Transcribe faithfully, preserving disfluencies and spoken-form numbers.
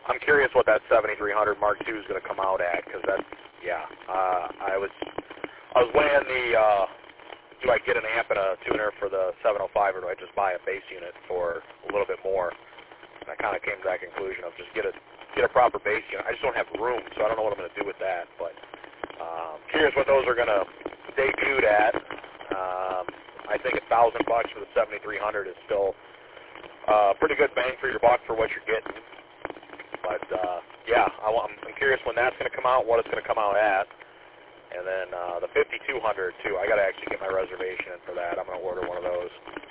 I'm curious what that seventy-three hundred Mark two is going to come out at, because that's, yeah, uh, I was I was weighing the, uh, do I get an amp and a tuner for the seven oh five, or do I just buy a base unit for a little bit more? And I kind of came to that conclusion of just get a get a proper base unit. I just don't have room, so I don't know what I'm going to do with that. But um, curious what those are going to debut at. Um, I think a thousand bucks for the seventy-three hundred is still uh, pretty good bang for your buck for what you're getting. But uh, yeah, I, I'm curious when that's going to come out, what it's going to come out at. And then uh, the fifty-two hundred too. I got to actually get my reservation in for that. I'm going to order one of those.